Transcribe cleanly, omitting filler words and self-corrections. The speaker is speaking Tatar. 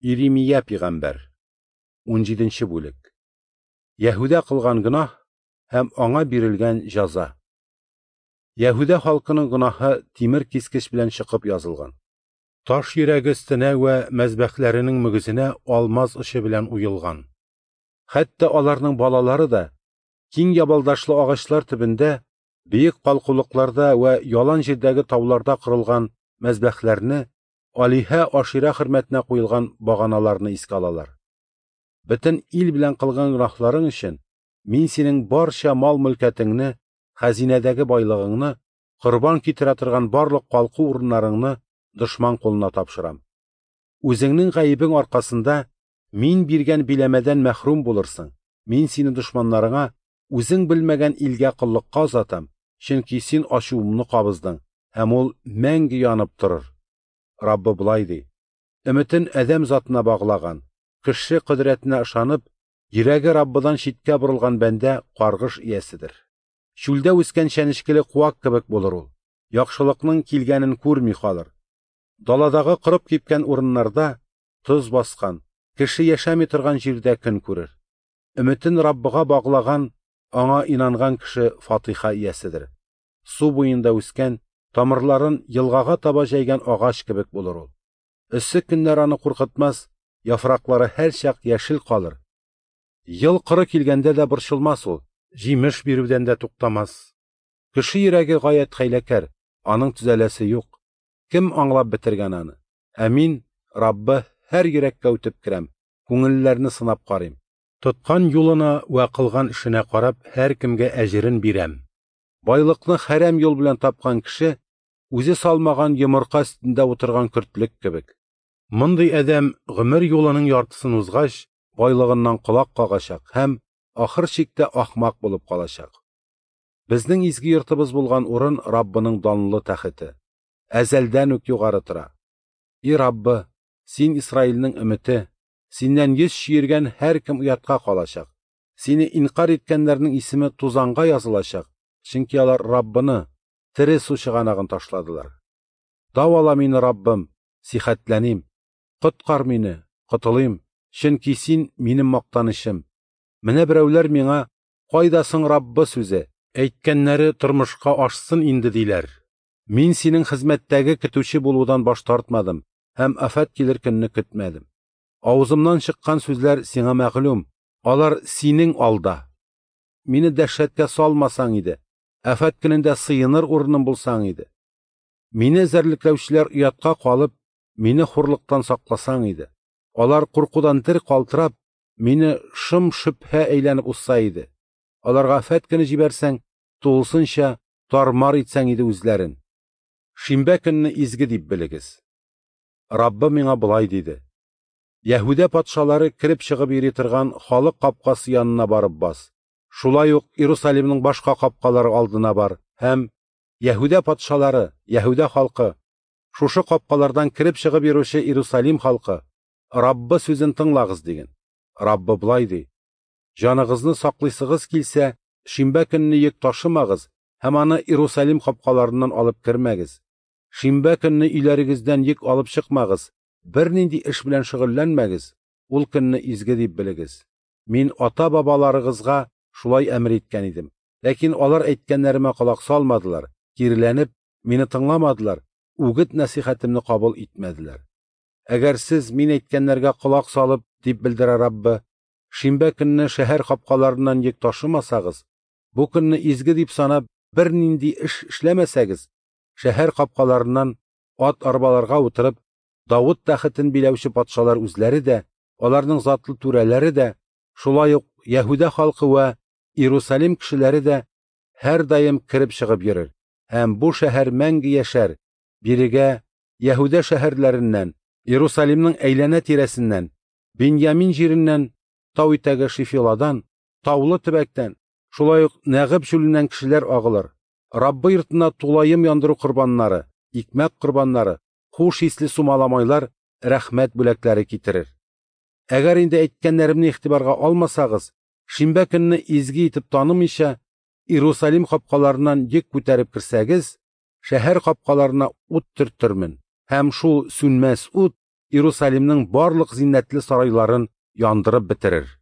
Иеремия пәйгамбәр 17-нче бүлек. Яһүдә кылган гөнаһ һәм аңа бирелгән җәза. Яһүдә халкының гөнаһы тимер кискеч белән чыгып язылган. Таш йөрәге өстенә вә мәзбәхләренең мөгезенә алмаз очы белән уелган. Хәтта аларның балалары да киң ябалдашлы агачлар төбендә, биек калкулыкларда вә ялан җирдәге тауларда кырылган мәзбәхләрне, Алиһә Ашира хөрмәтенә куелган баганаларны искә алалар. Бөтен ил белән кылган гөнаһларың өчен мин синең барча мал-мөлкәтеңне, хәзинәдәге байлыгыңны, корбан китерә торган барлык калку урыннарыңны дошман кулына тапшырам. Үзеңнең гаебең аркасында мин биргән биләмәдән мәхрүм булырсың. Мин сине дошманнарыңа, үзең белмәгән илгә кыллыкка озатам, чөнки син ачуымны кабыздың, һәм ул мәңге янып торыр. Раббы булай ди: Өметен адәм затына баглаган, кеше кодрәтенә ышанып, йөрәге Раббыдан читкә борылган бәндә каргыш ияседер. Чүлдә үскән чәнечкеле куак кебек булыр ул. Яхшылыкның килгәнен күрми калыр. Даладагы кырып кипкән урыннарда тоз баскан, кеше яшәми торган җирдә көн күрер. Өметен Раббыга баглаган, аңа инанган кеше фатиха ияседер. Су буенда үскән, тамырларын елгага таба җәйгән агач кебек булыр ул. Эссе көннәр аны куркытмас, яфраклары һәр чак яшел калыр. Ел кыры килгәндә дә борчылмас ул, җимеш бирүдән дә туктамас. Кеше йөрәге гаять хәйләкәр, аның төзәләсе юк. Кем аңлап бетергән аны? Ә мин, Раббы, һәр йөрәккә үтеп керәм, күңелләрне сынап карыйм. Тоткан юлына вә кылган эшенә карап, һәр кемгә әҗерен бирәм. Байлыкны хәрәм юл белән тапкан кеше, үзе салмаган йомырка өстендә утырган көртлек кебек. Мондый адәм гомер юлының яртысын узгач, байлыгыннан колак кагачак һәм ахыр чиктә ахмак булып калачак. Безнең изге йортыбыз булган урын Раббының данлы тәхете. Әзәлдән үк югары тора. И Раббы, син Исраилнең өмете, синнән йөз чиергән һәр кем уятка калачак. Сине инкар иткәннәрнең исеме тузанга язылачак, чөнки алар Раббыны, тере су чыганагын ташладылар. Давала мине, Раббым, сихәтләним. Коткар мине, котылыйм, чөнки син минем мактанышым. Менә берәүләр миңа: "Кайда соң Раббы сүзе? Әйткәннәре тормышка ашсын инде" диләр. Мин синең хезмәттәге көтүче булудан баш тартмадым һәм афат килер көнне көтмәдем. Авызымнан чыккан сүзләр сиңа мәгълүм, алар синең алда. Мине дәһшәткә салмасаң иде, афат көнендә сыеныр урыным булсаң иде. Мине зәрлекләүчеләр уятка калып, мине хурлыктан сакласаң иде. Алар куркудан дер калтырап, мине шым-шөбһә әйләнеп узса иде. Аларга афат көне җибәрсәң, тулысынча тармар итсәң иде үзләрен. Шимбә көнне изге дип белегез. Раббы миңа булай диде: Яһүдә патшалары кирип чыгып йөри торган халык капкасы янына барып бас. Шулай ук Иерусалимның башка капкалары алдына бар һәм Яһүдә патшалары, Яһүдә халкы, шушы капкалардан кирип чыгып йөрүче Иерусалим халкы, Раббы сүзен тыңлагыз диген. Раббы булай ди: Җаныгызны саклыйсыгыз килсә, шимбә көнне йөк ташымагыз һәм аны Иерусалим капкаларыннан алып кермәгез. Шимбә көнне өйләрегездән йөк алып чыкмагыз, бернинди эш белән шөгыльләнмәгез. Ул көнне изге дип белегез. Мин ата-бабаларыгызга шулай әмер иткән идем. Ләкин алар әйткәннәремә колак салмадылар, киреләнеп, мине тыңламадылар, үгет насихәтемне кабул итмәделәр. Әгәр сез мин әйткәннәргә колак салып, дип белдерә Раббы, шимбә көнне шәһәр капкаларыннан йөк ташымасагыз, бу көнне изге дип санап, бернинди эш эшләмәсәгез, шәһәр капкаларыннан ат арбаларга утырып, Давыд тәхетен биләүче патшалар үзләре дә, аларның затлы түрәләре дә, шулай ук Яһүдә халкы вә Иерусалим кешеләре дә һәр даим кирип чыгып йөрер. Һәм бу шәһәр мәңге яшәр. Бирегә Яһүдә шәһәрләреннән, Иерусалимның әйләнә тирәсеннән, Беньямин җиреннән, тау итәге Шифиладан, таулы төбәктән, шулай ук Нәгыб чүленнән кешеләр агылыр. Раббы йортына тулаем яндыру корбаннары, икмәк корбаннары, хуш исле сумаламайлар, рәхмәт бүләкләре китерер. Әгәр инде әйткәннәремне игътибарга алмасагыз, шимбә көнне изге итеп танымыйча, Иерусалим капкаларыннан йөк күтәреп кирсәгез, шәһәр капкаларына ут төрттермен, һәм шул сүнмәс ут Иерусалимның барлык зиннәтле сарайларын яндырып бетерер.